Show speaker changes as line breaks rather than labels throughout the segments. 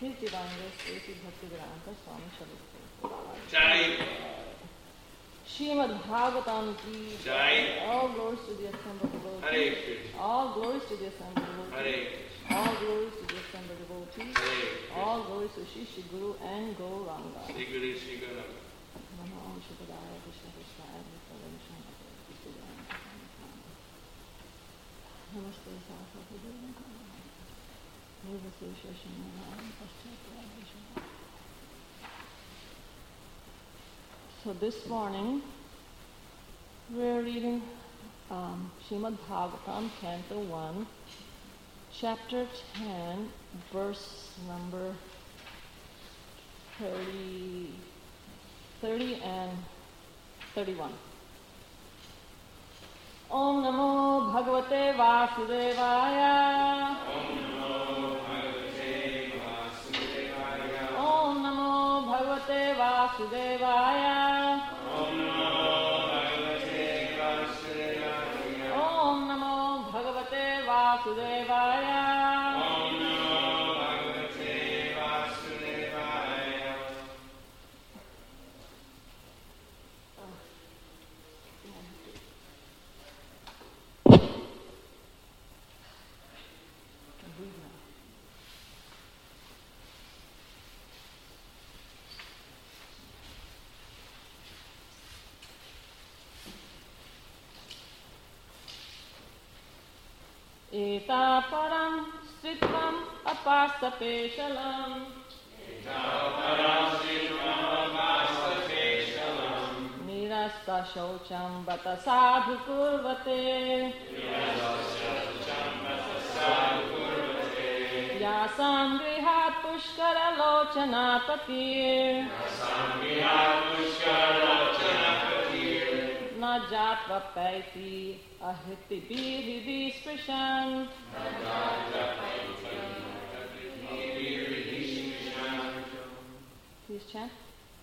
His Divine Grace Sri Bhaktivedanta Swami Shabbat.
Jai.
Srimad Bhagavatam ki
Jai.
All glories to the assembled devotees.
Hare Krishna.
All glories to the assembled devotees.
Hare Krishna.
All glories to the assembled devotees.
Hare Krishna.
All glories to Shri Shri Guru and Gauranga.
Shri Guru, Shri Guru.
Namo Om Shuddhaya Krishna Krishna Advaita Namaste Saraswati Devi Namaste Shashanam Paschat. So this morning we're reading Srimad Bhagavatam, Canto 1, Chapter 10, verse number 30 and 31. Om Namo Bhagavate Vasudevaya. Om Namo Bhagavate Vasudevaya. Om Namo Bhagavate Vasudevaya. Eta param stritvam apastapeshalam. Nirasta shocham bata sadhu kurvate. Yasam grihat pushkara lochana patir. Na jatva paiti ahiti biridi sprishan. Please chant.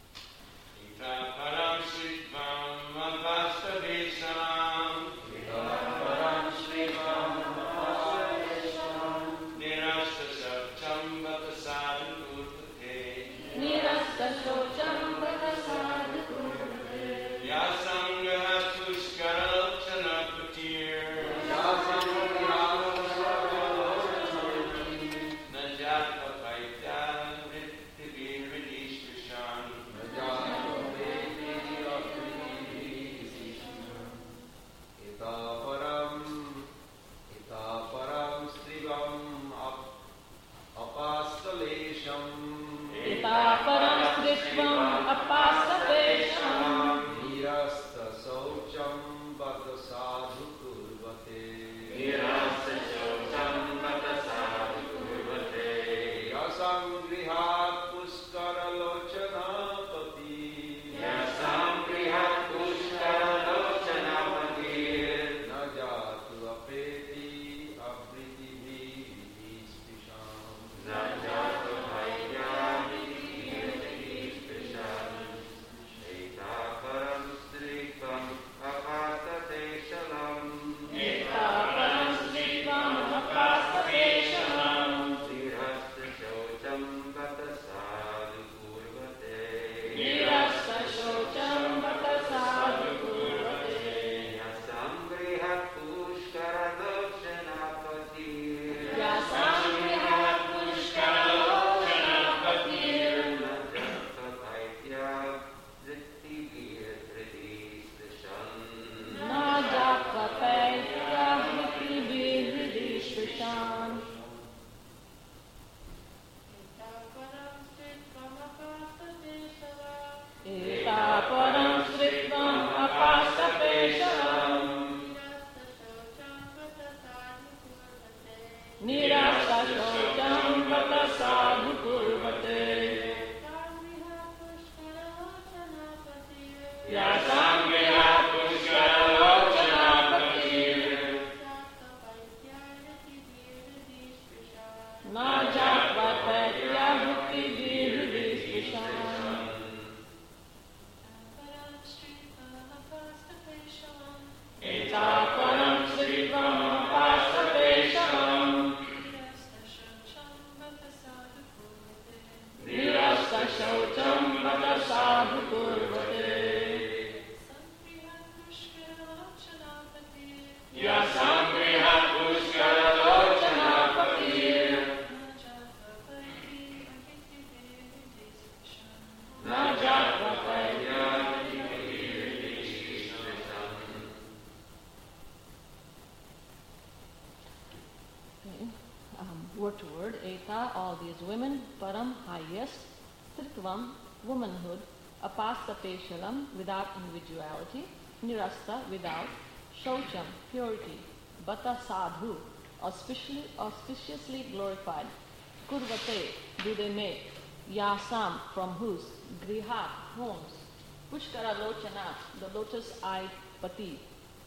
Param Shrivam Avastaveshalam. Param Shrivam Avastaveshalam. Nirasta Shocham Bata Sadhu Kurvate.
Nirasta shocham bata sadhu kurvate.
Yasanga Pushkara Chanapatir. Najatva Paita Vritti Viridishvishan.
Ita param stritvam apastapeshalam.
Nirasta Saucham Bata Sadhu Kurvate. Yasam Grihat Puskara Lochana Pati. Na Jatu Apeti Abriti Vidi Spisham.
Ita param stritvam apastapeshalam. sadhu kurvate.
Yasangrihat pushkaralochanapatir. Na
Word to word, Eta, all these women, Param, highest, Tritvam, womanhood, Apastapeshalam, without individuality, Nirasta, without, Shaucham, purity, Bata sadhu, auspiciously glorified, Kurvate, do they make, Yasam, from whose, Grihat, homes, Pushkara lochana, the lotus-eyed pati,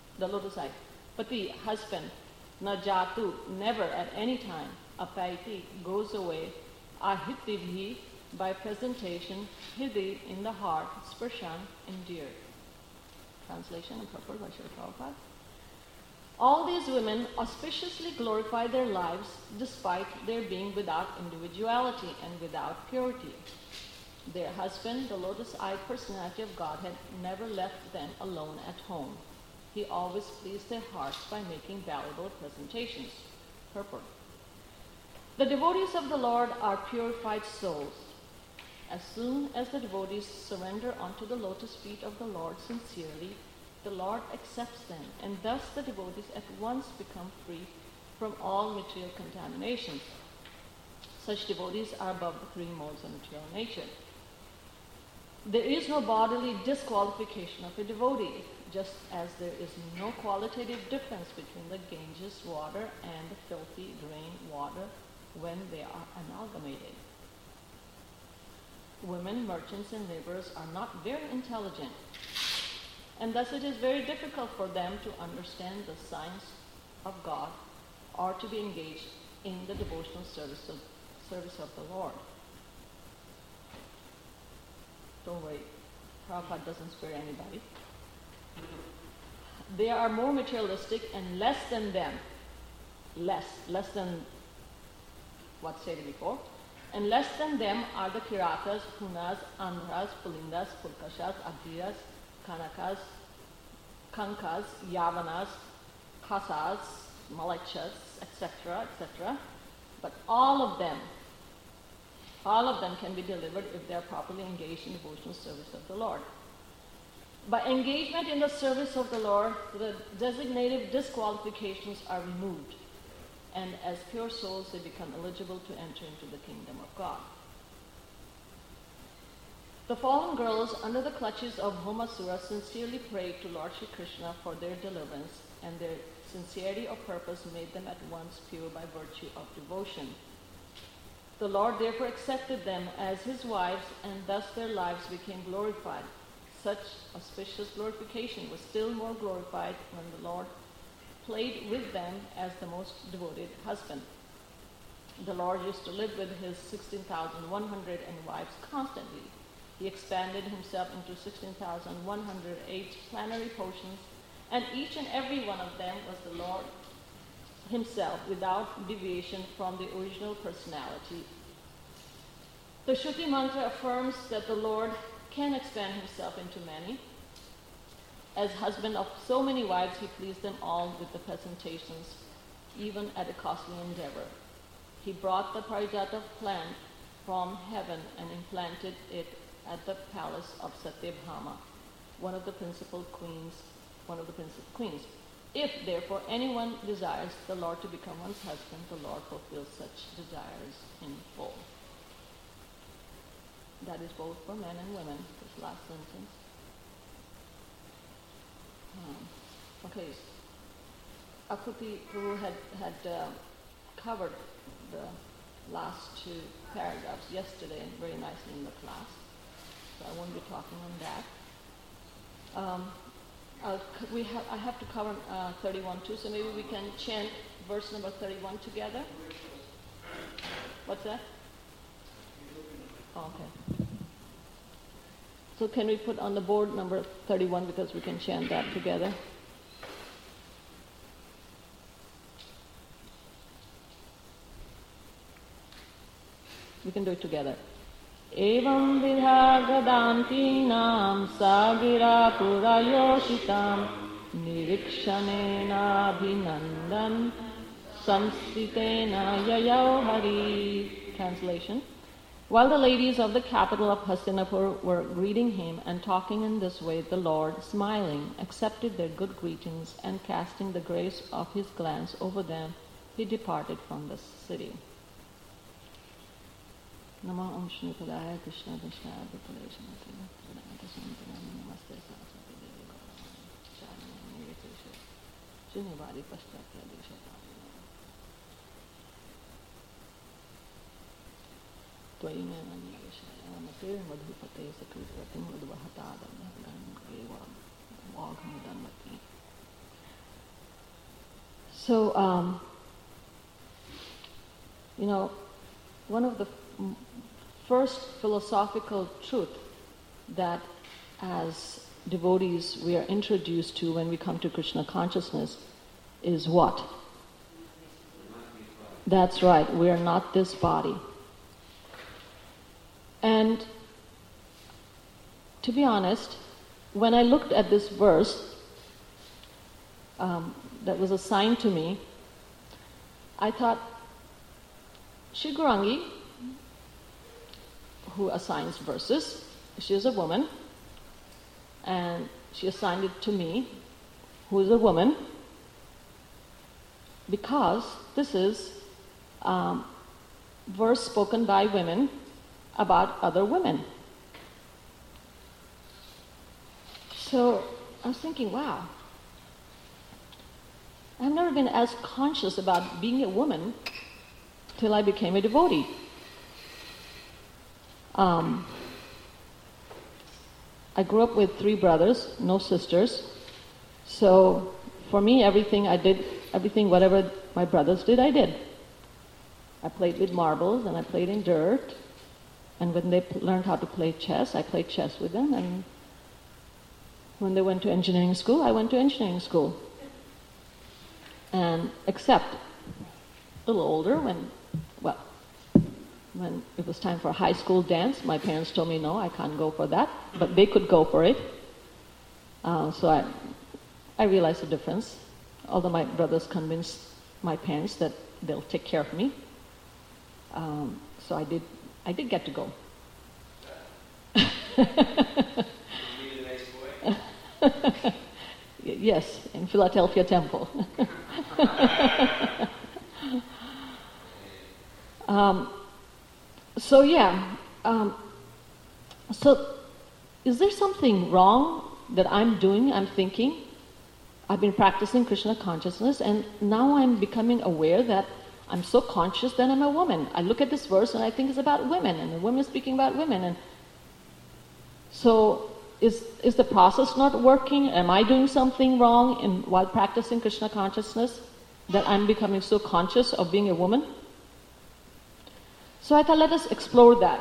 husband, Najatu, never at any time, Apaiti, goes away, Ahitibhi, by presentation, Hidi, in the heart, Sparshan, endeared. Translation and purport by Srila Prabhupada. All these women auspiciously glorify their lives despite their being without individuality and without purity. Their husband, the lotus-eyed personality of God, had never left them alone at home. He always pleased their hearts by making valuable presentations. Purport. The devotees of the Lord are purified souls. As soon as the devotees surrender unto the lotus feet of the Lord sincerely, the Lord accepts them, and thus the devotees at once become free from all material contaminations. Such devotees are above the three modes of material nature. There is no bodily disqualification of a devotee, just as there is no qualitative difference between the Ganges water and the filthy drain water when they are amalgamated. Women, merchants, and laborers are not very intelligent, and thus it is very difficult for them to understand the science of God or to be engaged in the devotional service of the Lord. Don't worry, Prabhupada doesn't spare anybody. They are more materialistic and less than them. Less than what stated before. And less than them are the Kiratas, Punas, Andhras, Pulindas, Pulkashas, Adhiras, Kanakas, Kankas, Yavanas, Khasas, Malachas, etc., etc. But all of them can be delivered if they are properly engaged in devotional service of the Lord. By engagement in the service of the Lord, the designated disqualifications are removed, and as pure souls they become eligible to enter into the kingdom of God. The fallen girls under the clutches of Bhaumasura sincerely prayed to Lord Shri Krishna for their deliverance, and their sincerity of purpose made them at once pure by virtue of devotion. The Lord therefore accepted them as his wives, and thus their lives became glorified. Such auspicious glorification was still more glorified when the Lord played with them as the most devoted husband. The Lord used to live with his 16,100 wives constantly. He expanded himself into 16,108 plenary portions, and each and every one of them was the Lord himself without deviation from the original personality. The Shruti mantra affirms that the Lord can expand himself into many. As husband of so many wives, he pleased them all with the presentations, even at a costly endeavor. He brought the Parijata plant from heaven and implanted it at the palace of Satyabhama, one of the principal queens. If, therefore, anyone desires the Lord to become one's husband, the Lord fulfills such desires in full. That is both for men and women, this last sentence. Okay, Akuti Prabhu had covered the last two paragraphs yesterday very nicely in the class, so I won't be talking on that. I have to cover 31 too, so maybe we can chant verse number 31 together. What's that? Oh, okay. So can we put on the board number 31 because we can chant that together? We can do it together. Evam vidha gadantinam sagira purayoshitam nirikshanena abhinandan samstitena yayau hari. Translation. While the ladies of the capital of Hastinapur were greeting him and talking in this way, the Lord, smiling, accepted their good greetings, and casting the grace of his glance over them, he departed from the city. Namah Om Shri Padaya Krishna Krishna Bhutale Shamati Vedanta Santanam Namaste Saraswati Devi Gauravani Charani Nirvitesha Srinivadi Paschatya Deshatami Twayi Mena Nirvishaya Amatir Madhupate Sakrivati Madhvahatada Bhagavan Eva Vaghamudamati. So, one of the first philosophical truth that as devotees we are introduced to when we come to Krishna consciousness is what? That's right, we are not this body. And to be honest, when I looked at this verse that was assigned to me, I thought, Shri Gaurangi, who assigns verses, she is a woman, and she assigned it to me, who is a woman, because this is verse spoken by women about other women. So I was thinking, wow, I've never been as conscious about being a woman till I became a devotee. I grew up with 3 brothers, no sisters. So for me, whatever my brothers did, I did. I played with marbles and I played in dirt. And when they learned how to play chess, I played chess with them. And when they went to engineering school, I went to engineering school. And except a little older, when it was time for a high school dance, my parents told me, no, I can't go for that, but they could go for it. So I realized the difference, although my brothers convinced my parents that they'll take care of me. So I did get to go. Yes, in Philadelphia Temple. So is there something wrong that I'm doing, I'm thinking? I've been practicing Krishna consciousness, and now I'm becoming aware that I'm so conscious that I'm a woman. I look at this verse and I think it's about women, and the women speaking about women. And so is the process not working? Am I doing something wrong while practicing Krishna consciousness, that I'm becoming so conscious of being a woman? So I thought, let us explore that.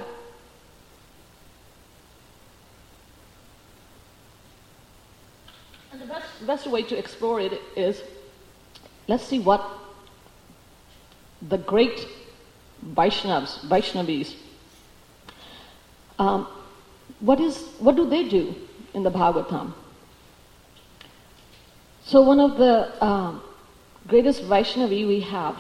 And the best way to explore it is, let's see what the great Vaishnavis, what do they do in the Bhagavatam? So one of the greatest Vaishnavi we have,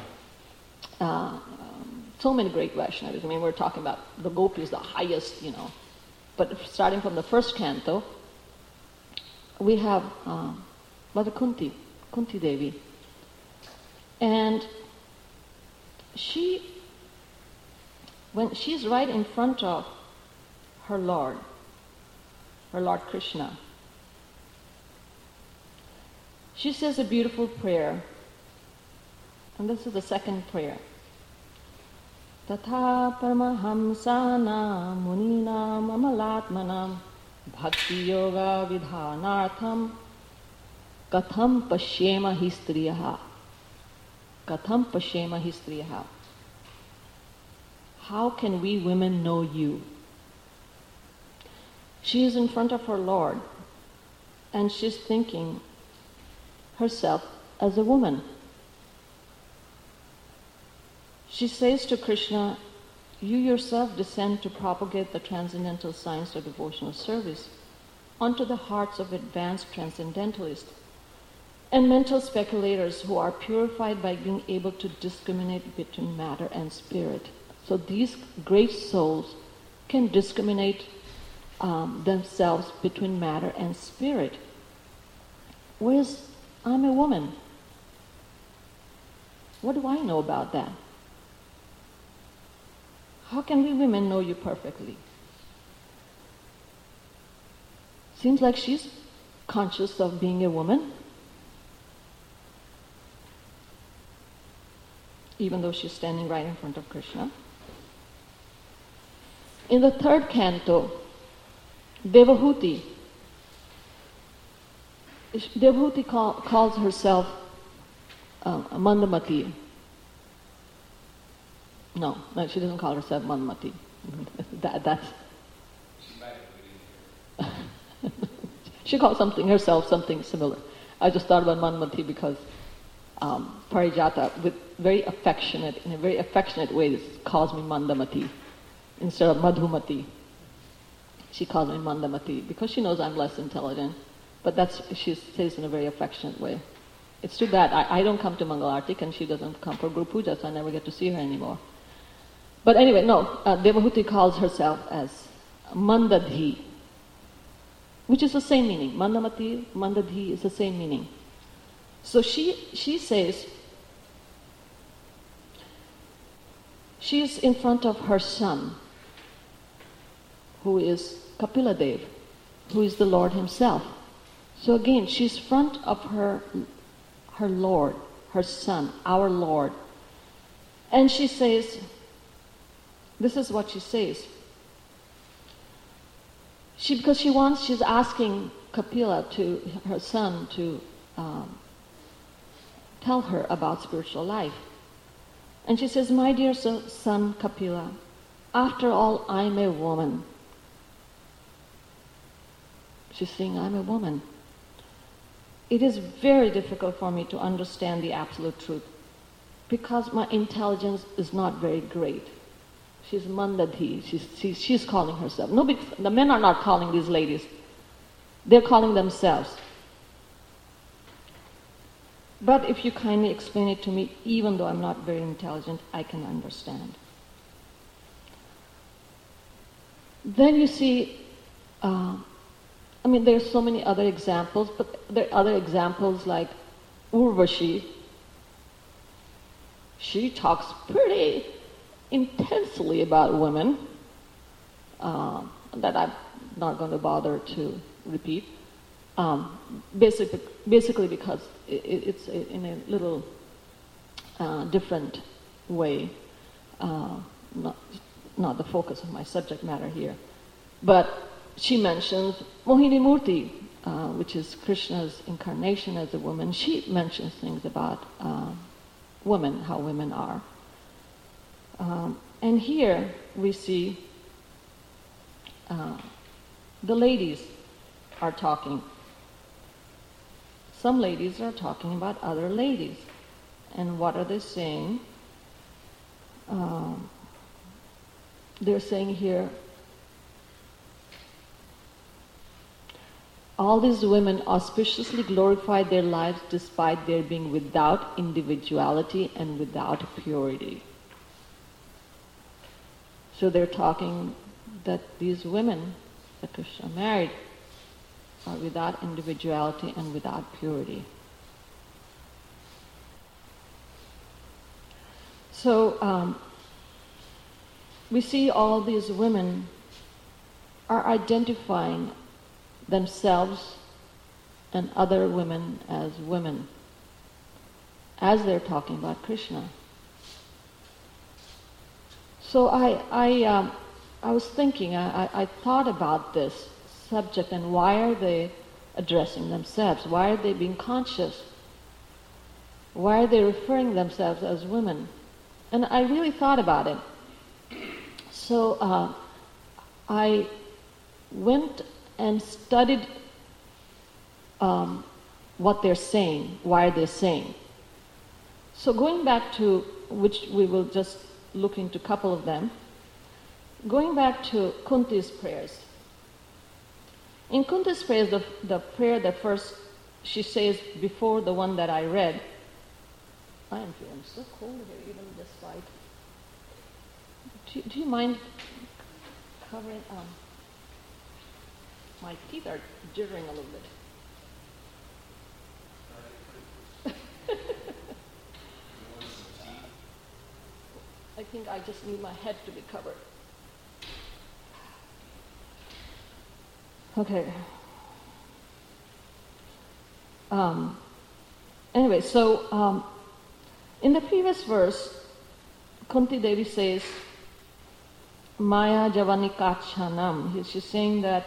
so many great Vaishnavis. I mean, we're talking about the gopis, the highest, But starting from the first canto, we have Mother Kunti Devi. And when she's right in front of her Lord Krishna, she says a beautiful prayer. And this is the second prayer. Tatha paramahamsana munina mamalatmanam bhakti yoga vidhanartham katham pashyema hi striyaha. Katham pashyema hi striyaha. How can we women know you? She is in front of her Lord, and she's thinking herself as a woman. She says to Krishna, you yourself descend to propagate the transcendental science of devotional service onto the hearts of advanced transcendentalists and mental speculators who are purified by being able to discriminate between matter and spirit. So these great souls can discriminate themselves between matter and spirit. Whereas I'm a woman. What do I know about that? How can we women know you perfectly? Seems like she's conscious of being a woman, even though she's standing right in front of Krishna. In the third canto, Devahuti calls herself Mandamati. No, she doesn't call herself Mandamati. That's she calls herself something similar. I just thought about Mandamati because Parijata, in a very affectionate way, calls me Mandamati instead of Madhumati. She calls me Mandamati because she knows I'm less intelligent, but she says in a very affectionate way. It's too bad I don't come to Mangalartik and she doesn't come for Guru Puja, so I never get to see her anymore. But anyway, Devahuti calls herself as Mandadhi, which is the same meaning. Mandamati, Mandadhi is the same meaning. So she says, she's in front of her son, who is Kapila Dev, who is the Lord himself. So again, she's front of her Lord, her son, our Lord. And she says, this is what she says. She's asking Kapila, her son, to tell her about spiritual life. And she says, my dear son Kapila, after all, I'm a woman. She's saying, I'm a woman. It is very difficult for me to understand the absolute truth because my intelligence is not very great. She's Mandadhi. She's calling herself. The men are not calling these ladies. They're calling themselves. But if you kindly explain it to me, even though I'm not very intelligent, I can understand. Then you see, there's so many other examples, but there are other examples like Urvashi. She talks pretty intensely about women that I'm not going to bother to repeat. Basically because it's in a little different way, not the focus of my subject matter here. But she mentions Mohini Murti, which is Krishna's incarnation as a woman. She mentions things about women, how women are. And here we see the ladies are talking. Some ladies are talking about other ladies. And what are they saying? They're saying here, all these women auspiciously glorified their lives despite their being without individuality and without purity. So they're talking that these women that Krishna married are without individuality and without purity. So we see all these women are identifying themselves and other women as women as they're talking about Krishna. So I was thinking, I thought about this subject and why are they addressing themselves? Why are they being conscious? Why are they referring themselves as women? And I really thought about it. So I went and studied what they're saying, why they're saying. So going back to which we will just look into a couple of them. going back to Kunti's prayers. In Kunti's prayers, the prayer that first she says before the one that I read, I am feeling so cold here, even this light. Do you mind covering? My teeth are jittering a little bit. I think I just need my head to be covered. Okay. Anyway, so in the previous verse, Kunti Devi says, Maya Javani Kachanam. She's saying that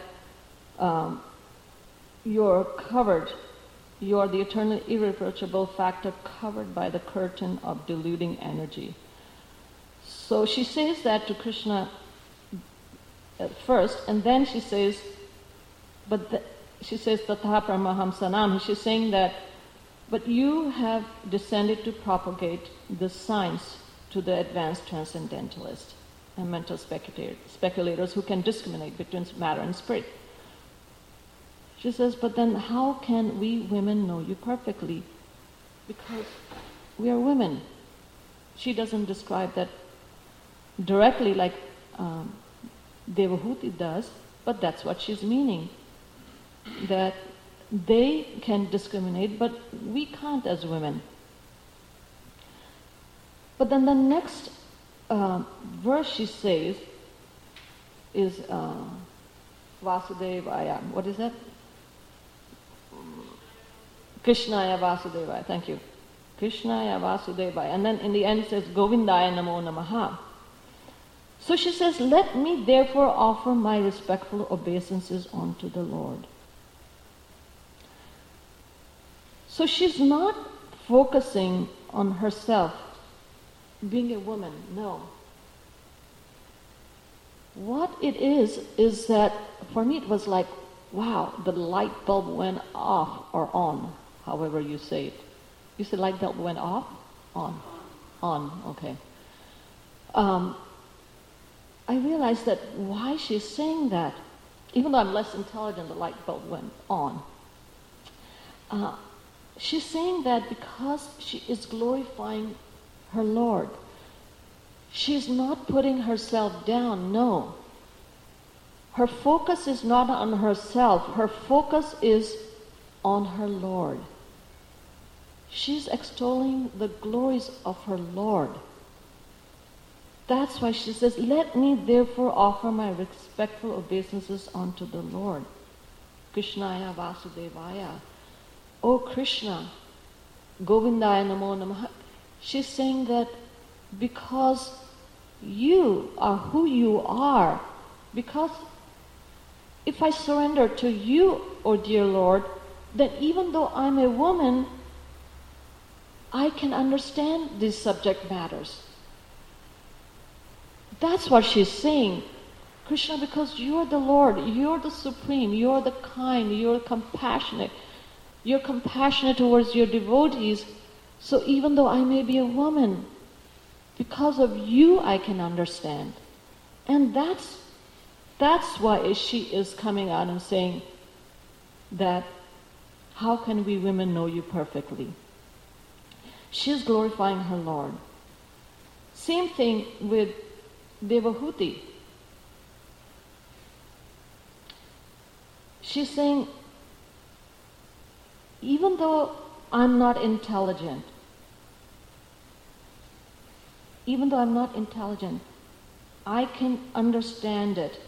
you're covered, you're the eternal irreproachable factor covered by the curtain of deluding energy. So she says that to Krishna at first, and then she says, she says, Tatha Paramahamsanam. She's saying that, but you have descended to propagate the science to the advanced transcendentalists and mental speculators who can discriminate between matter and spirit. She says, but then how can we women know you perfectly? Because we are women. She doesn't describe that directly like Devahuti does, but that's what she's meaning. That they can discriminate, but we can't as women. But then the next verse she says is Vasudevaya. What is that? Krishnaya Vasudevaya. Thank you. Krishnaya Vasudevaya. And then in the end it says Govindaya Namo Namaha. So she says, let me therefore offer my respectful obeisances unto the Lord. So she's not focusing on herself being a woman, no. What it is that for me it was like, wow, the light bulb went off or on, however you say it. You said light bulb went off? On, okay. I realized that why she's saying that, even though I'm less intelligent, the light bulb went on. She's saying that because she is glorifying her Lord. She's not putting herself down, no. Her focus is not on herself. Her focus is on her Lord. She's extolling the glories of her Lord. That's why she says, let me therefore offer my respectful obeisances unto the Lord. Krishnaya Vasudevaya. O Krishna, Govindaya Namo Namaha. She's saying that because you are who you are, because if I surrender to you, O dear Lord, then even though I'm a woman, I can understand these subject matters. That's what she's saying. Krishna, because you're the Lord, you're the Supreme, you're the kind, you're compassionate towards your devotees, so even though I may be a woman, because of you I can understand. And that's why she is coming out and saying that how can we women know you perfectly? She's glorifying her Lord. Same thing with Devahuti. She's saying, even though I'm not intelligent, I can understand it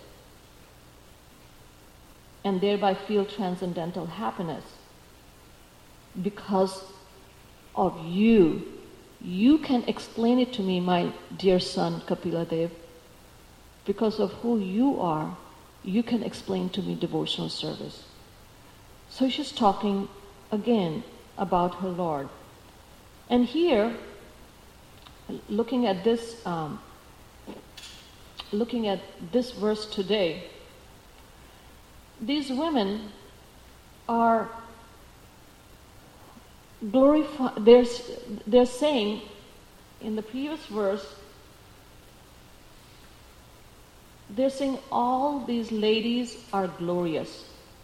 and thereby feel transcendental happiness because of you. You can explain it to me, my dear son Kapila Dev. Because of who you are, you can explain to me devotional service. So she's talking again about her Lord. And here, looking at this verse today, these women are they're saying in the previous verse, they're saying all these ladies are glorious.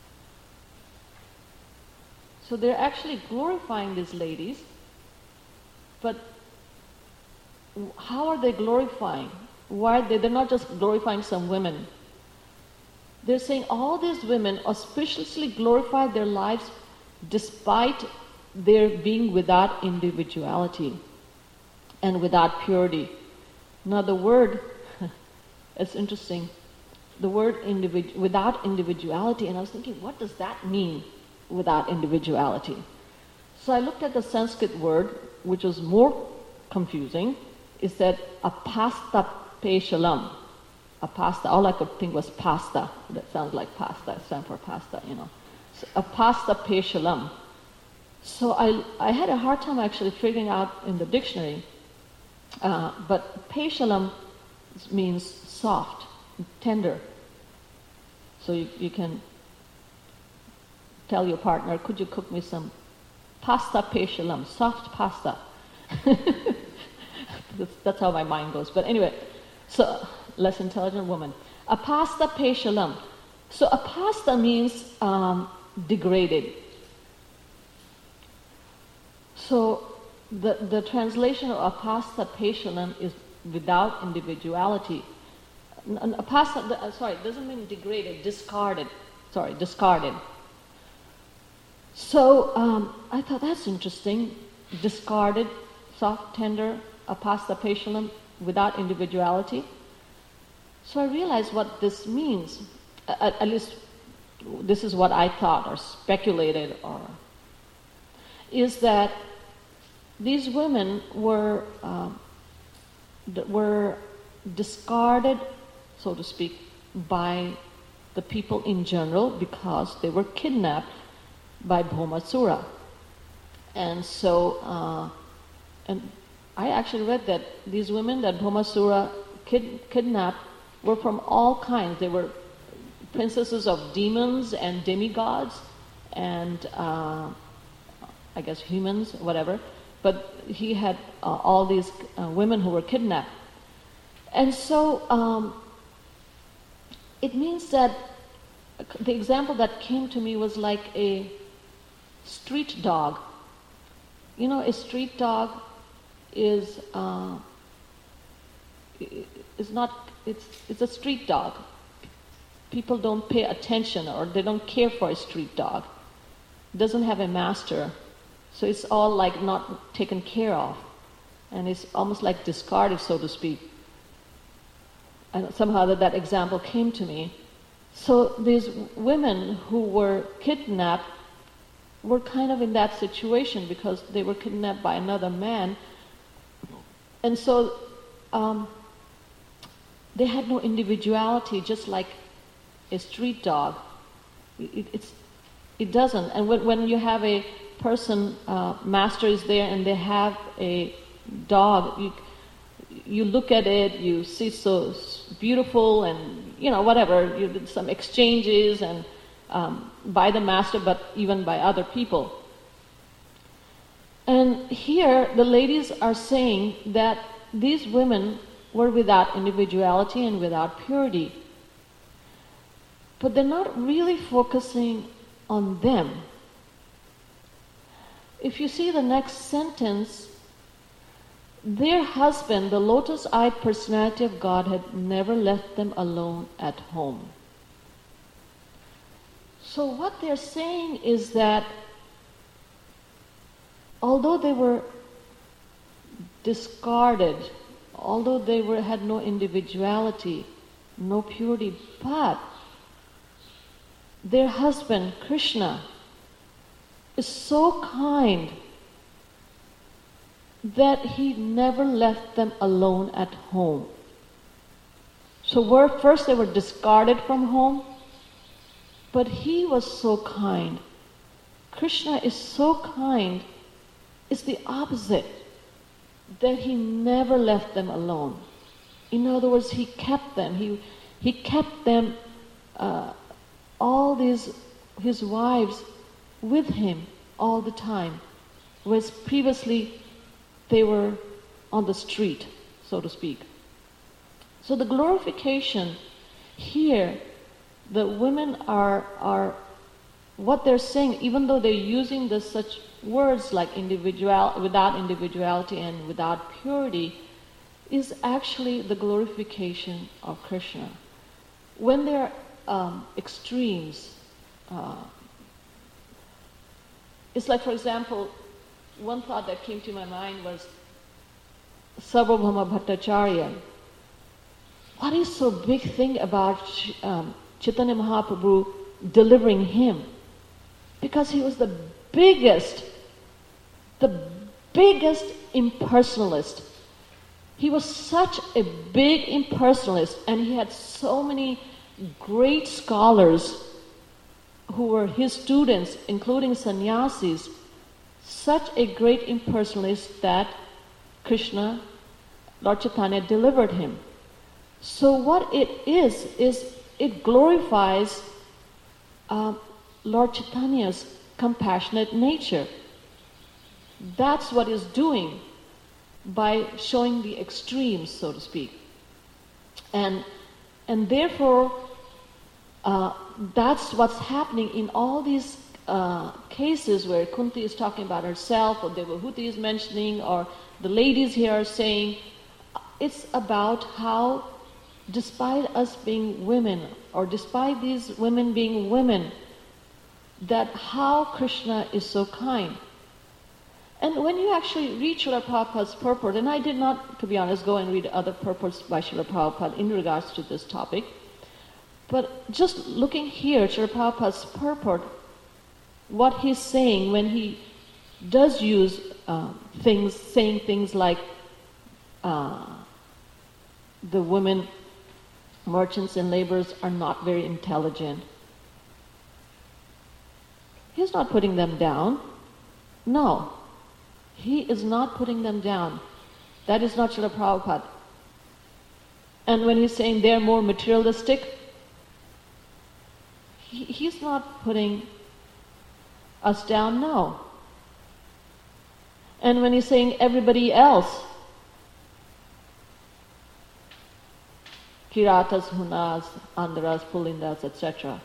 So they're actually glorifying these ladies, but how are they glorifying? Why they're not just glorifying some women. They're saying all these women auspiciously glorify their lives despite their being without individuality and without purity. Now the word, it's interesting, the word without individuality, and I was thinking, what does that mean, without individuality? So I looked at the Sanskrit word, which was more confusing. It said apasta peshalam. Apasta, all I could think was pasta. That sounds like pasta, it stands for pasta, So apasta peshalam. So I had a hard time actually figuring out in the dictionary, but peshalam means soft, tender. So you can tell your partner, could you cook me some pasta peshalam, soft pasta. That's how my mind goes. But anyway, so less intelligent woman. Apasta peshalam. So apasta means degraded. So the translation of apasta peshalam is without individuality. Apasta, sorry, doesn't mean degraded, discarded. Discarded. So I thought that's interesting. Discarded, soft, tender, apasta peshalam, without individuality. So I realized what this means. At least this is what I thought or speculated, is that these women were discarded, so to speak, by the people in general because they were kidnapped by Bhaumasura. And so, and I actually read that these women that Bhaumasura kidnapped were from all kinds. They were princesses of demons and demigods and I guess humans, whatever. But he had all these women who were kidnapped. And so it means that the example that came to me was like a street dog. A street dog is it's a street dog. People don't pay attention or they don't care for a street dog. It doesn't have a master. So it's all like not taken care of. And it's almost like discarded, so to speak. And somehow that example came to me. So these women who were kidnapped were kind of in that situation because they were kidnapped by another man. And so they had no individuality, just like a street dog. It doesn't. And when you have a person, master is there and they have a dog, you look at it, you see so beautiful and, whatever, you did some exchanges and by the master, but even by other people. And here the ladies are saying that these women were without individuality and without purity. But they're not really focusing on them. If you see the next sentence, their husband, the lotus-eyed personality of God, had never left them alone at home. So what they're saying is that although they were discarded, although they had no individuality, no purity, but their husband, Krishna, is so kind that he never left them alone at home. So first they were discarded from home, but he was so kind. Krishna is so kind. It's the opposite, that he never left them alone. In other words, he kept them. He kept them, all his wives, with him all the time, whereas previously they were on the street, so to speak. So the glorification Here, the women are what they're saying, even though they're using such words like without individuality and without purity, is actually the glorification of Krishna. When there are extremes, it's like, for example, one thought that came to my mind was Sarvabhauma Bhattacharya. What is so big thing about Chaitanya Mahaprabhu delivering him? Because he was the biggest impersonalist. He was such a big impersonalist, and he had so many great scholars who were his students, including sannyasis, such a great impersonalist that Krishna, Lord Chaitanya, delivered him. So what it is it glorifies Lord Chaitanya's compassionate nature. That's what it's doing by showing the extremes, so to speak. And therefore, that's what's happening in all these cases where Kunti is talking about herself, or Devahuti is mentioning, or the ladies here are saying. It's about how, despite us being women, or despite these women being women, that how Krishna is so kind. And when you actually read Srila Prabhupada's purport, and I did not, to be honest, go and read other purports by Srila Prabhupada in regards to this topic, but just looking here, Srila Prabhupada's purport, what he's saying when he does use saying things like the women merchants and laborers are not very intelligent. He's not putting them down. No. He is not putting them down. That is not Srila Prabhupada. And when he's saying they're more materialistic, he's not putting us down, no. And when he's saying everybody else, Kiratas, Hunas, Andhras, Pulindas, etc.,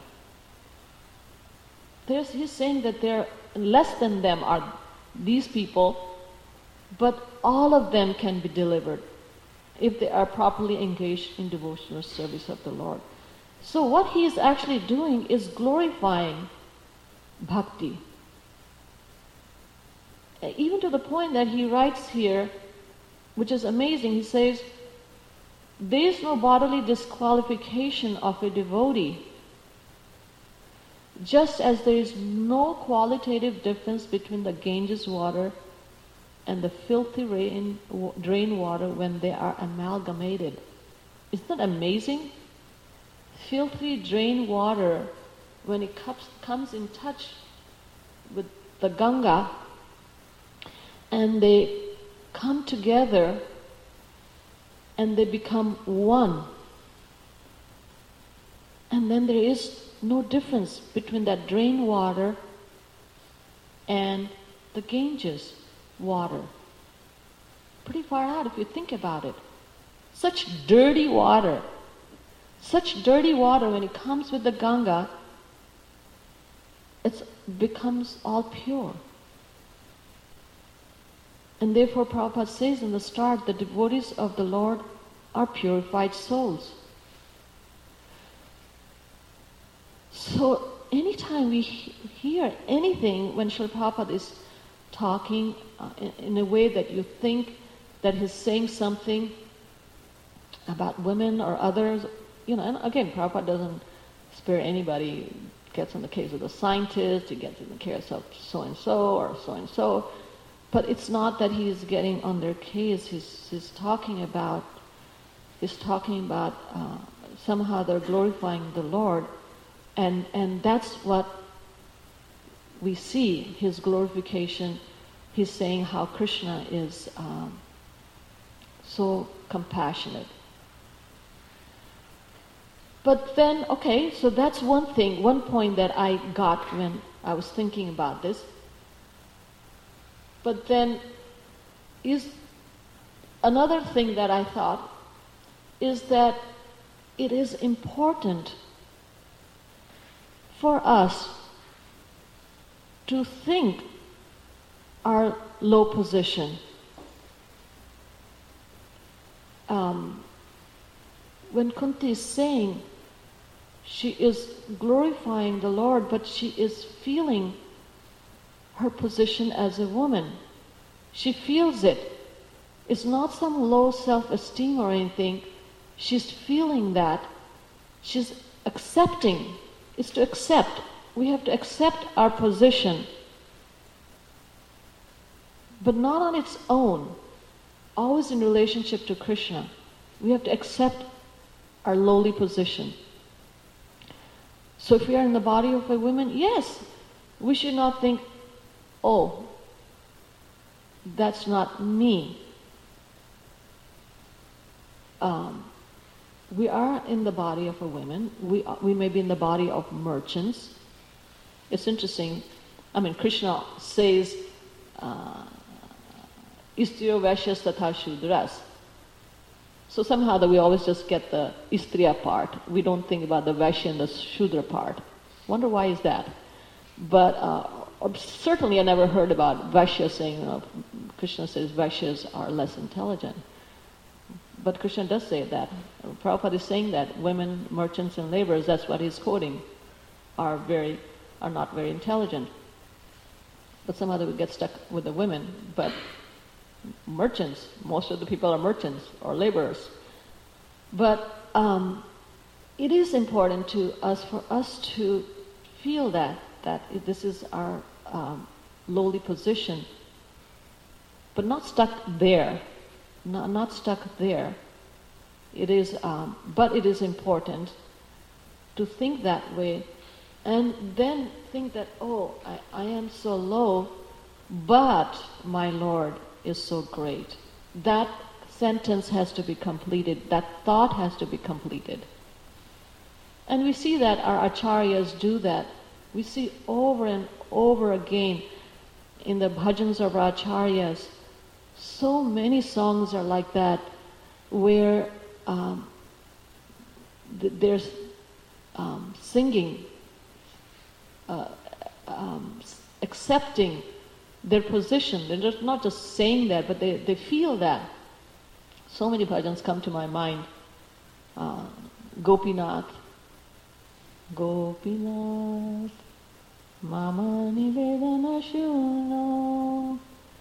he's saying that they're less than them are these people, but all of them can be delivered if they are properly engaged in devotional service of the Lord. So what he is actually doing is glorifying bhakti. Even to the point that he writes here, which is amazing, he says, there is no bodily disqualification of a devotee, just as there is no qualitative difference between the Ganges water and the filthy drain water when they are amalgamated. Isn't that amazing? Filthy drain water, when it comes in touch with the Ganga, and they come together and they become one. And then there is no difference between that drain water and the Ganges water. Pretty far out if you think about it. Such dirty water when it comes with the Ganga, it becomes all pure. And therefore Prabhupada says in the start, the devotees of the Lord are purified souls. So anytime we hear anything when Srila Prabhupada is talking in a way that you think that he's saying something about women or others, and again, Prabhupada doesn't spare anybody. He gets in the case of the scientist, he gets in the case of so-and-so or so-and-so. But it's not that he's getting on their case. He's talking about somehow they're glorifying the Lord, and that's what we see, his glorification. He's saying how Krishna is so compassionate. But then, okay, so that's one point that I got when I was thinking about this. But then is another thing that I thought is that it is important for us to think our low position. When Kunti is saying she is glorifying the Lord, but she is feeling her position as a woman. She feels it. It's not some low self-esteem or anything. She's feeling that. She's accepting. It's to accept. We have to accept our position. But not on its own. Always in relationship to Krishna. We have to accept our lowly position. So if we are in the body of a woman, yes, we should not think, oh, that's not me. We are in the body of a woman. We may be in the body of merchants. It's interesting. Krishna says, Istriyo Vaishyas Tatha Shudras. So somehow that we always just get the Istriya part. We don't think about the Vaishya and the Shudra part. Wonder why is that? But certainly I never heard about Vaishya saying, Krishna says Vaishyas are less intelligent. But Krishna does say that. Prabhupada is saying that women, merchants and laborers, that's what he's quoting, are not very intelligent. But somehow they would get stuck with the women. But merchants, most of the people are merchants or laborers. But it is important for us to feel that this is our lowly position, but not stuck there. Not stuck there. It is, but it is important to think that way, and then think that, oh, I am so low, but my Lord is so great. That sentence has to be completed. That thought has to be completed. And we see that our acharyas do that. We see over and over again in the bhajans of our acharyas, so many songs are like that, where there's singing, accepting their position. They're just not just saying that, but they feel that. So many bhajans come to my mind. Gopinath. Gopinath, Mama Nivedana Shuno,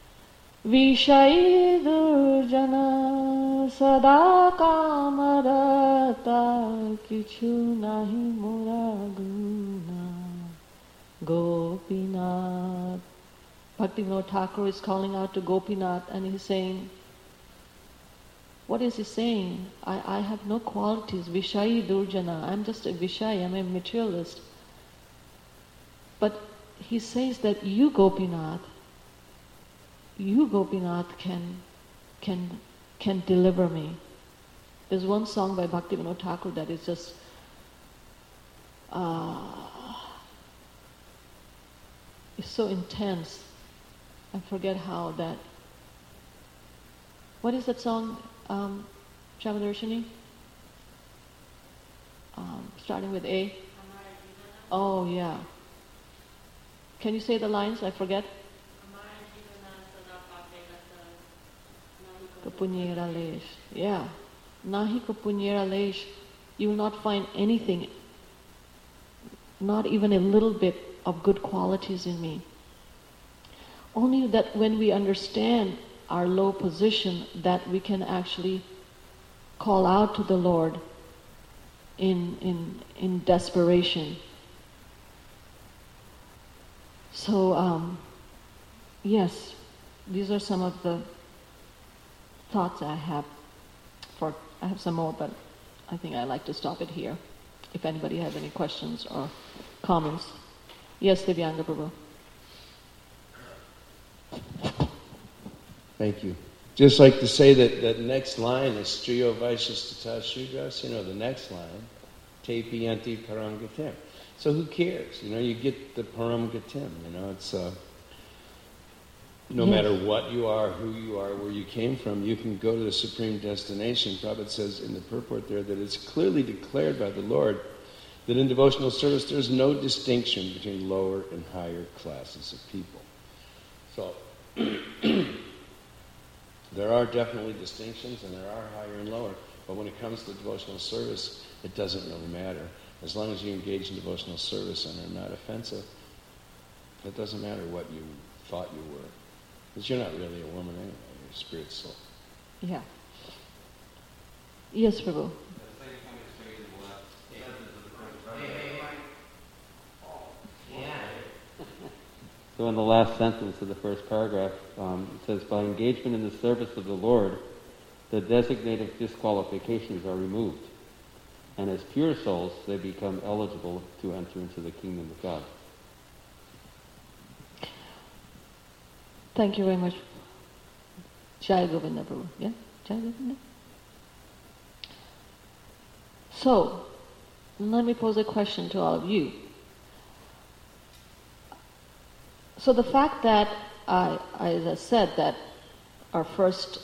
Vishai Durjana Sada Kamarata Kichu Nahi Muraguna. Gopinath. Bhaktivinoda Thakur is calling out to Gopinath and he's saying, what is he saying? I have no qualities. Vishai Durjana. I'm just a Vishai. I'm a materialist. But he says that you Gopinath can deliver me. There's one song by Bhaktivinoda Thakur that is just it's so intense. I forget how that. What is that song, Shamadarshini? Starting with A. Oh yeah. Can you say the lines? I forget. Kapunyera lesh. Yeah. Nahi kapunyera lesh. You will not find anything, not even a little bit of good qualities in me. Only that when we understand our low position, that we can actually call out to the Lord in desperation. So, yes, these are some of the thoughts I have. I have some more, but I think I'd like to stop it here. If anybody has any questions or comments. Yes, Divyanga Prabhu.
Thank you. Just like to say that next line is Striyo Vaishyas Tatha Shudras, the next line, Te Piyanti Param Gatim. So who cares? You get the Param Gatim, it's No
Yes.
matter what you are, who you are, where you came from, you can go to the supreme destination. Prabhupada says in the purport there that it's clearly declared by the Lord that in devotional service there's no distinction between lower and higher classes of people. So there are definitely distinctions and there are higher and lower, but when it comes to devotional service, it doesn't really matter. As long as you engage in devotional service and are not offensive, it doesn't matter what you thought you were. Because you're not really a woman anyway, you're a spirit soul.
Yeah. Yes, Prabhu.
So in the last sentence of the first paragraph, it says, by engagement in the service of the Lord, the designated disqualifications are removed. And as pure souls, they become eligible to enter into the kingdom of God.
Thank you very much. Jai Govinda Prabhu. Yeah? Jai Govinda. So, let me pose a question to all of you. So the fact that as I said, that our first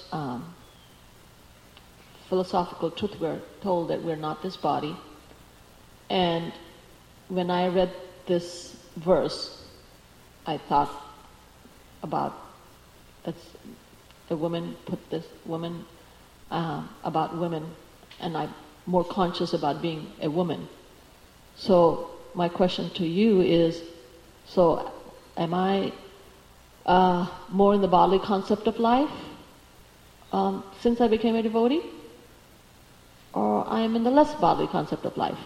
philosophical truth, we're told that we're not this body, and when I read this verse, I thought about a woman put this woman about women, and I'm more conscious about being a woman. So my question to you is, so am I more in the bodily concept of life since I became a devotee? Or I am in the less bodily concept of life?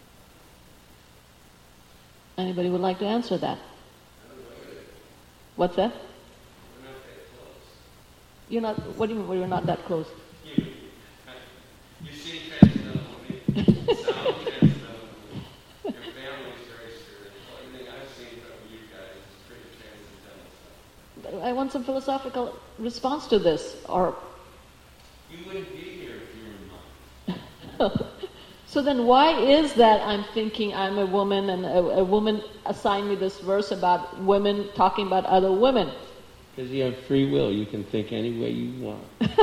Anybody would like to answer that? What's that?
We're not that close.
You're not, what do you mean we're not that close?
You see transcendental, sound transcendental. Your family is very spiritual. Everything I've seen from you guys is pretty transcendental stuff.
I want some philosophical response to this, or...
You wouldn't be here if you were not.
So then why is that I'm thinking I'm a woman and a woman assigned me this verse about women talking about other women?
Because you have free will, you can think any way you want.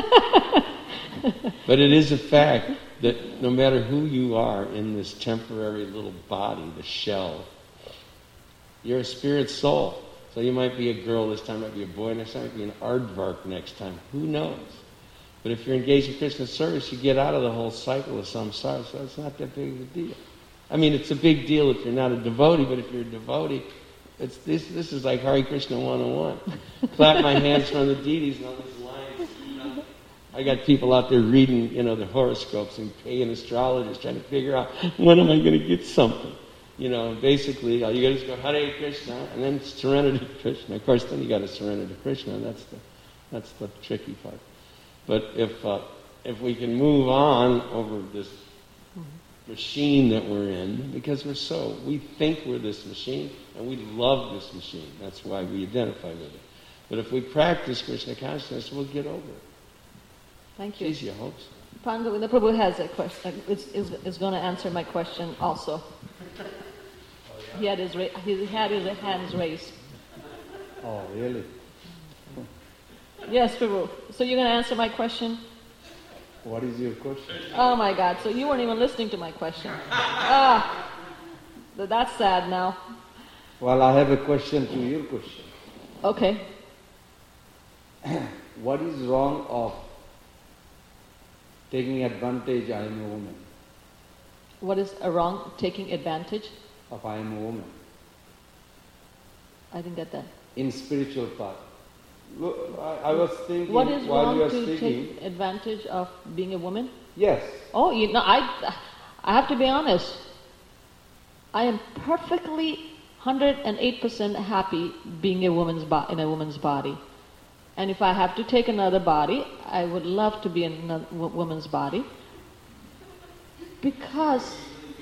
But it is a fact that no matter who you are in this temporary little body, the shell, you're a spirit soul. So you might be a girl this time, might be a boy next time, might be an aardvark next time. Who knows? But if you're engaged in Krishna service, you get out of the whole cycle of samsara, so it's not that big of a deal. I mean, it's a big deal if you're not a devotee, but if you're a devotee, this is like Hare Krishna 101. Clap my hands from the deities and all these lines. I got people out there reading, the horoscopes and paying astrologers trying to figure out, when am I going to get something? Basically, all you got to do is go Hare Krishna and then surrender to Krishna. Of course, then you got to surrender to Krishna. That's the tricky part. But if we can move on over this machine that we're in, because we think we're this machine, and we love this machine. That's why we identify with it. But if we practice Krishna consciousness, we'll get over it.
Thank you.
Easy, I hope so.
Pangovinda Prabhu has a question, is going to answer my question also. He had his hands raised.
Oh, really?
Yes, Prabhu. So you're going to answer my question?
What is your question?
Oh my God, so you weren't even listening to my question. That's sad now.
Well, I have a question to your question.
Okay.
What is wrong of taking advantage I am a woman?
What is wrong? Taking advantage?
Of I am a woman.
I didn't get that.
In spiritual path. Look, I was thinking
What is
while
wrong
you were
to
speaking.
take advantage of being a woman?
Yes.
Oh, I have to be honest. I am perfectly 108% happy being in a woman's body. And if I have to take another body, I would love to be in a woman's body. Because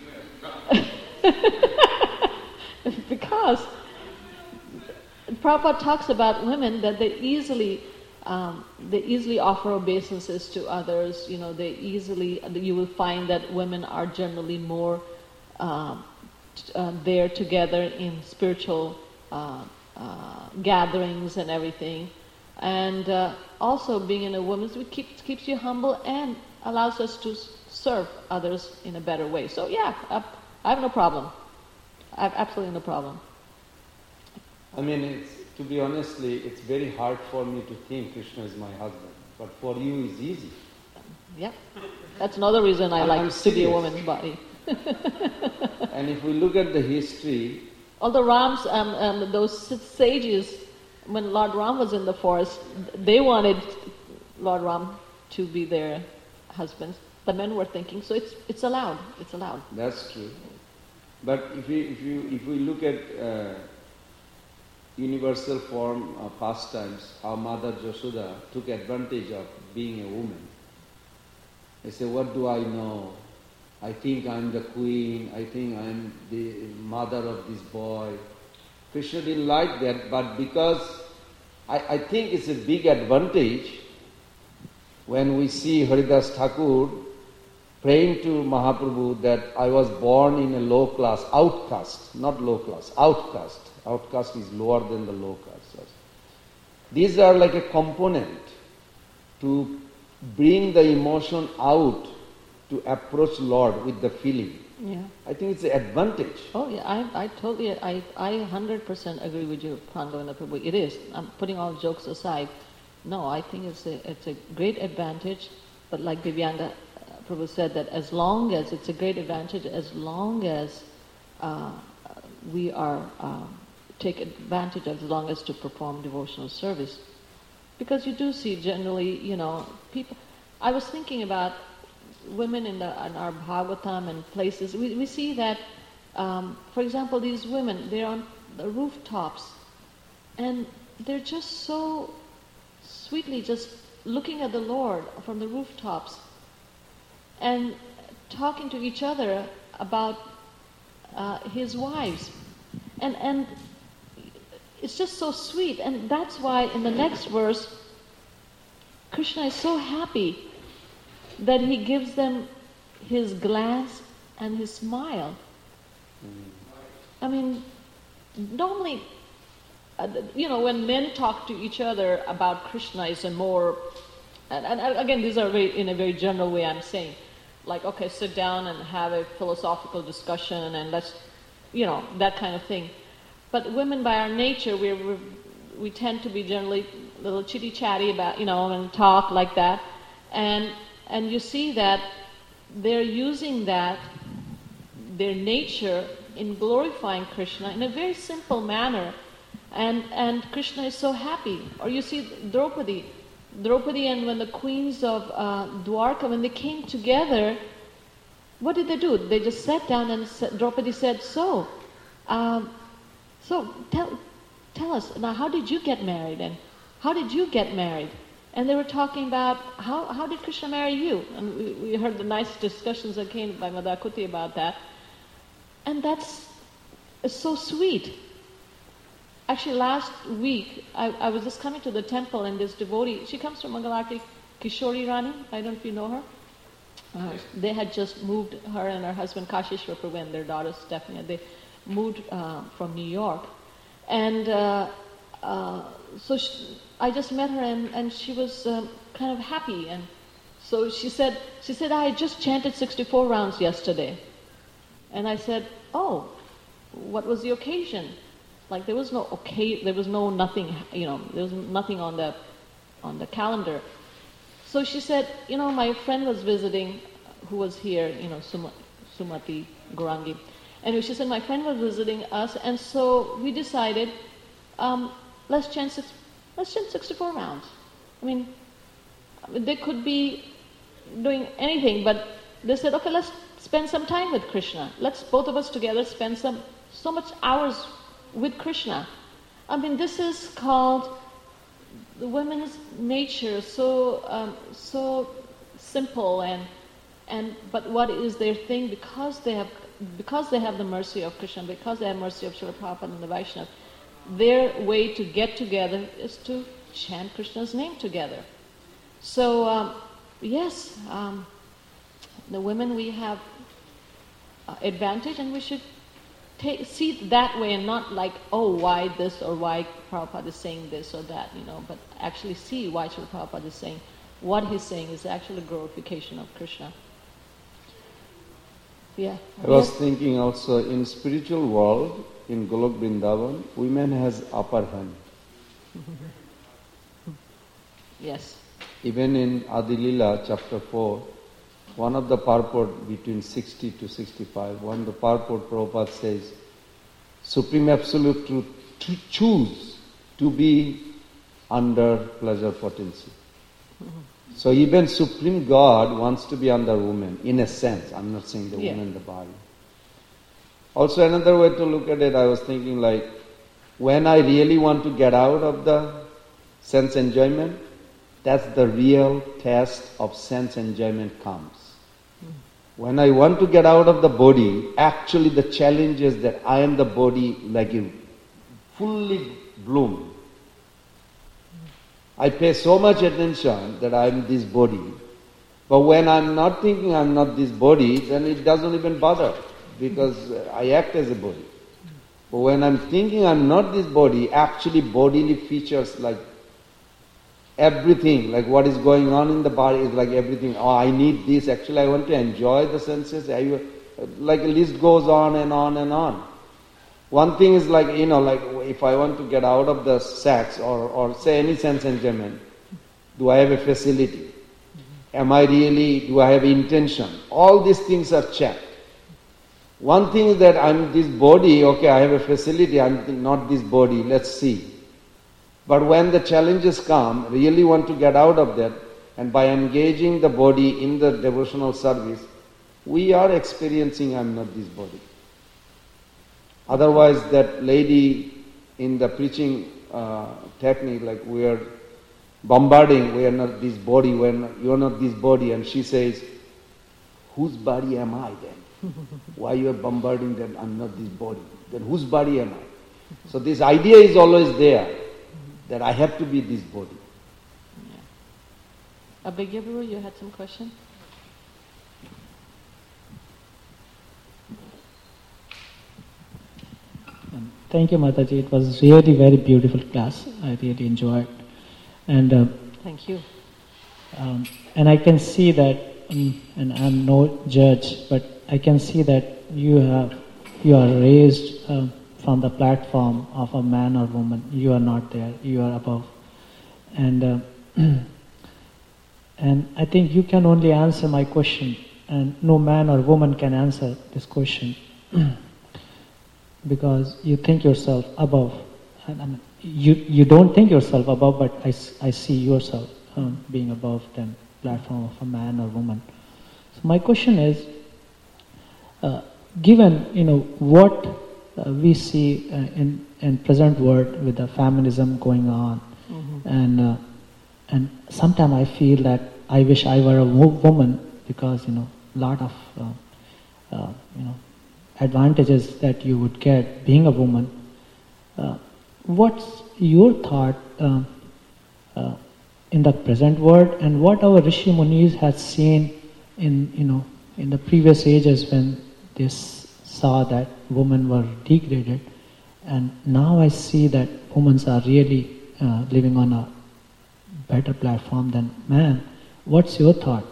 Prabhupada talks about women that they easily offer obeisances to others. You will find that women are generally more there together in spiritual gatherings and everything. And also being in a woman's, it keeps you humble and allows us to serve others in a better way. So yeah, I have no problem. I have absolutely no problem.
I mean, to be honestly, it's very hard for me to think Krishna is my husband. But for you, it's easy.
Yeah, that's another reason I like to be a woman's body.
And if we look at the history,
Although those sages, when Lord Ram was in the forest, they wanted Lord Ram to be their husbands. The men were thinking, so it's allowed. It's allowed.
that's true. But if we look at universal form of pastimes, how Mother Yashoda took advantage of being a woman. They say, what do I know? I think I'm the queen, I think I'm the mother of this boy. Krishna didn't like that, but because I think it's a big advantage when we see Haridas Thakur praying to Mahaprabhu that I was born in a low class, outcast, not low class, outcast. Outcast is lower than the low caste. These are like a component to bring the emotion out, to approach Lord with the feeling.
Yeah.
I think it's an advantage.
Oh yeah, I totally, I 100% agree with you, Prangavinda Prabhu. It is. I'm putting all jokes aside. No, I think it's a great advantage. But like Divyanga Prabhu said, that as long as it's a great advantage, as long as we are take advantage of, as long as to perform devotional service, because you do see generally, people. I was thinking about women in our Bhagavatam and places. We see that, for example, these women, they're on the rooftops, and they're just so sweetly just looking at the Lord from the rooftops and talking to each other about his wives. And it's just so sweet. And that's why in the next verse, Krishna is so happy that he gives them his glance and his smile. I mean, normally, when men talk to each other about Krishna, it's a more, and again, these are in a very general way I'm saying, like, okay, sit down and have a philosophical discussion and let's, that kind of thing. But women, by our nature, we tend to be generally a little chitty-chatty about, and talk like that. And you see that they're using that, their nature, in glorifying Krishna in a very simple manner. And Krishna is so happy. Or you see Draupadi and when the queens of Dwarka, when they came together, what did they do? They just sat down and Draupadi said, so tell us, now how did you get married? And how did you get married? And they were talking about how did Krishna marry you? And we heard the nice discussions that came by Madhakuti about that. And that's so sweet. Actually, last week, I was just coming to the temple and this devotee, she comes from Mangalarti, Kishori Rani, I don't know if you know her. They had just moved, her and her husband Kashishwar Prabhu and their daughter Stephanie, they moved from New York. And so I just met her and she was kind of happy. And so she said, I just chanted 64 rounds yesterday. And I said, oh, what was the occasion? Like there was no nothing, there was nothing on the calendar. So she said, my friend was visiting, who was here, Sumati Gorangi. Anyway, she said, my friend was visiting us, and so we decided, let's chant 64 rounds. I mean, they could be doing anything, but they said, okay, let's spend some time with Krishna. Let's both of us together spend so much hours with Krishna. I mean, this is called the women's nature, so simple but what is their thing? Because they have the mercy of Krishna, because they have mercy of Srila Prabhupada and the Vaishnava, their way to get together is to chant Krishna's name together. So yes, the women, we have advantage, and we should see it that way and not like, oh, why this or why Prabhupada is saying this or that, but actually see why Srila Prabhupada is saying. What he's saying is actually glorification of Krishna. Yeah.
I was thinking also in spiritual world, in Golok Vrindavan, women has upper hand.
Yes.
Even in Adi Lila, chapter 4, one of the purport between 60 to 65, one of the purport Prabhupada says, Supreme Absolute Truth to choose to be under pleasure potency. So even Supreme God wants to be under woman, in a sense. I'm not saying the woman, the body. Also another way to look at it, I was thinking like, when I really want to get out of the sense enjoyment, that's the real test of sense enjoyment comes. When I want to get out of the body, actually the challenge is that I am the body like you, fully bloom. I pay so much attention that I am this body. But when I'm not thinking I'm not this body, then it doesn't even bother, because I act as a body. But when I'm thinking I'm not this body, actually bodily features like everything, like what is going on in the body is like everything. Oh, I need this. Actually, I want to enjoy the senses. Like a list goes on and on and on. One thing is like, like if I want to get out of the sex or say any sense enjoyment, do I have a facility? Do I have intention? All these things are checked. One thing is that I'm this body, okay, I have a facility, I'm not this body, let's see. But when the challenges come, really want to get out of that, and by engaging the body in the devotional service, we are experiencing I'm not this body. Otherwise, that lady in the preaching technique, like we are bombarding, we are not this body, you are not this body, and she says, whose body am I then? Why you are bombarding that I'm not this body? Then whose body am I? So this idea is always there, that I have to be this body.
Yeah. Abhigya, you had some question?
Thank you, Mataji. It was really very beautiful class. I really enjoyed. And
thank you.
And I can see that, and I'm no judge, but I can see that you are raised from the platform of a man or woman. You are not there. You are above. And and I think you can only answer my question, and no man or woman can answer this question. Because you think yourself above. And you don't think yourself above, but I see yourself being above the platform of a man or woman. So my question is, given what we see in present world with the feminism going on, and sometimes I feel that I wish I were a woman, because lot of advantages that you would get being a woman. What's your thought in the present world, and what our Rishi Munis had seen in the previous ages when they saw that women were degraded, and now I see that women are really living on a better platform than man. What's your thought?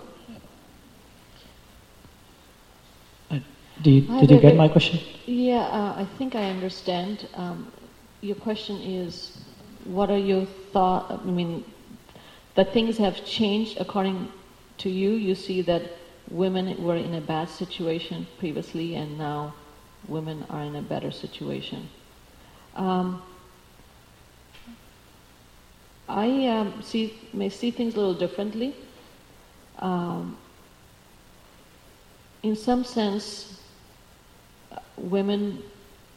Did you get my question?
Yeah, I think I understand. Your question is, what are your thoughts? I mean, that things have changed according to you. You see that women were in a bad situation previously, and now women are in a better situation. I may see things a little differently. In some sense, women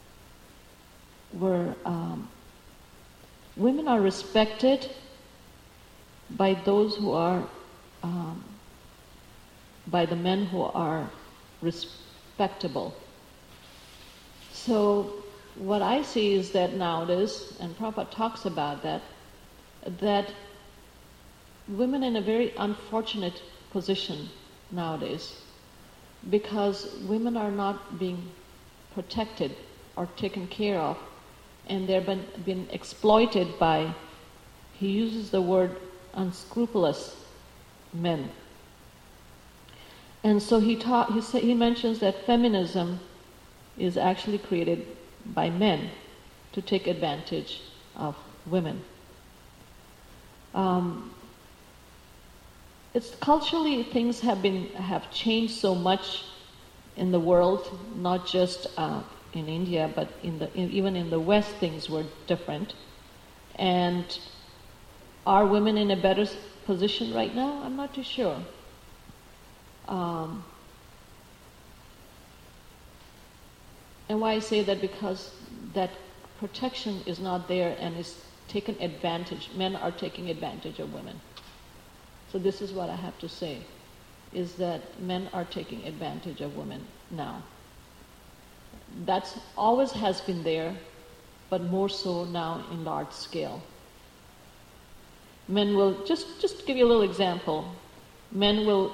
are respected by those who are, by the men who are respectable. So what I see is that nowadays, and Prabhupada talks about that women are in a very unfortunate position nowadays, because women are not being protected or taken care of, and they've been exploited by, he uses the word unscrupulous men. And so he mentions that feminism is actually created by men to take advantage of women. It's culturally, things have changed so much in the world, not just in India, but even in the West, things were different. And are women in a better position right now? I'm not too sure. And why I say that, because that protection is not there and is taken advantage. Men are taking advantage of women. So this is what I have to say, is that men are taking advantage of women now. That's always has been there, but more so now in large scale. Men will, just to give you a little example, men will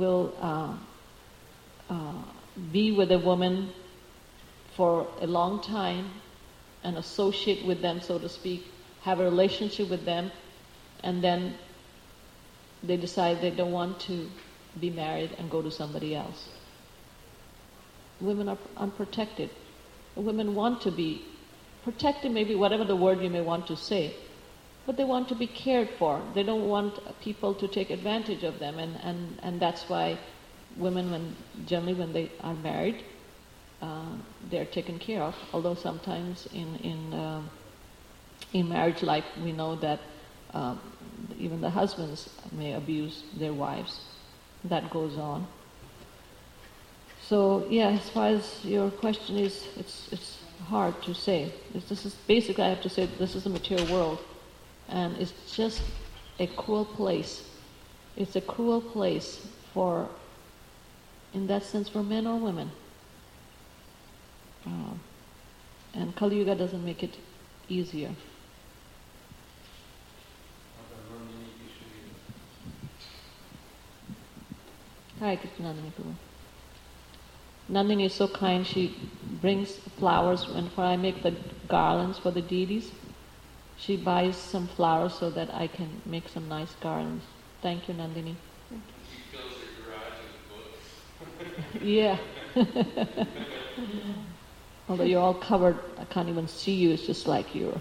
be with a woman for a long time and associate with them, so to speak, have a relationship with them, and then they decide they don't want to be married and go to somebody else. Women are unprotected. Women want to be protected, maybe whatever the word you may want to say, but they want to be cared for. They don't want people to take advantage of them, and that's why women, generally when they are married, they're taken care of. Although sometimes in marriage life we know that even the husbands may abuse their wives. That goes on. So yeah, as far as your question is, it's hard to say. This is basically, I have to say, this is the material world, and it's just a cruel place. It's a cruel place for, in that sense, for men or women. And Kali Yuga doesn't make it easier. Hi, Nandini. Nandini is so kind. She brings flowers whenever I make the garlands for the deities. She buys some flowers so that I can make some nice garlands. Thank you, Nandini.
She fills her garage with books.
Yeah. Although you're all covered, I can't even see you. It's just like you're.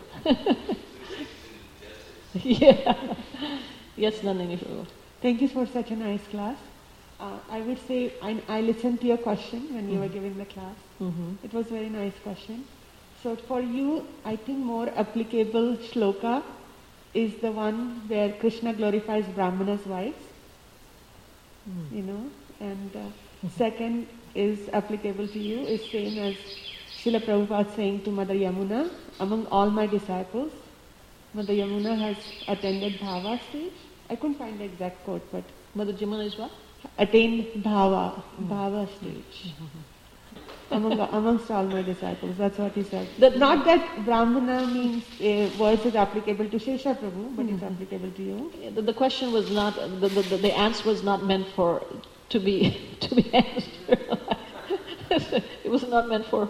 Yeah. Yes, Nandini.
Thank you for such a nice class. I would say I listened to your question when you were giving the class.
Mm-hmm.
It was a very nice question. So for you, I think more applicable shloka is the one where Krishna glorifies Brahmana's wives. You know, and second is applicable to you, is same as Srila Prabhupada saying to Mother Yamuna, among all my disciples, Mother Yamuna has attended Bhava stage. I couldn't find the exact quote, but
Mother Yamuna is what?
Attained Bhava stage. Amongst all my disciples, that's what he said. Not that Brahmana means words is applicable to Shesha Prabhu, but it's applicable to you.
The question was not, the answer was not meant to be answered. It was not meant for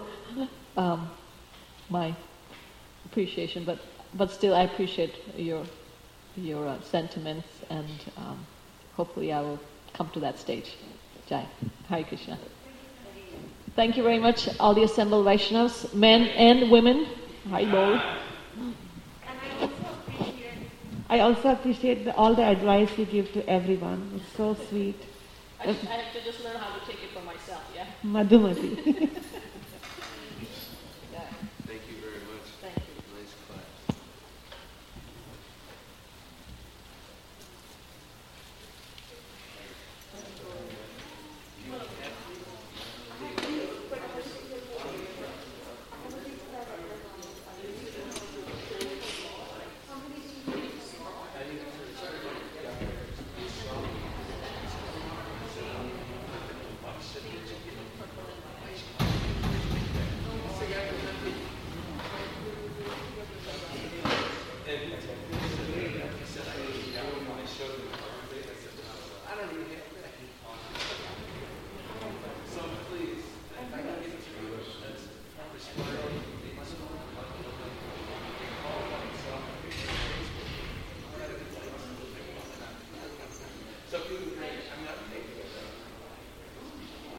my appreciation, but still I appreciate your sentiments, and hopefully I will come to that stage. Jai. Hare Krishna. Thank you very much, all the assembled Vaishnavas, men and women. Hari Bol.
I also appreciate all the advice you give to everyone. It's so sweet.
I have to just learn how to take it for myself, yeah?
Madhumati.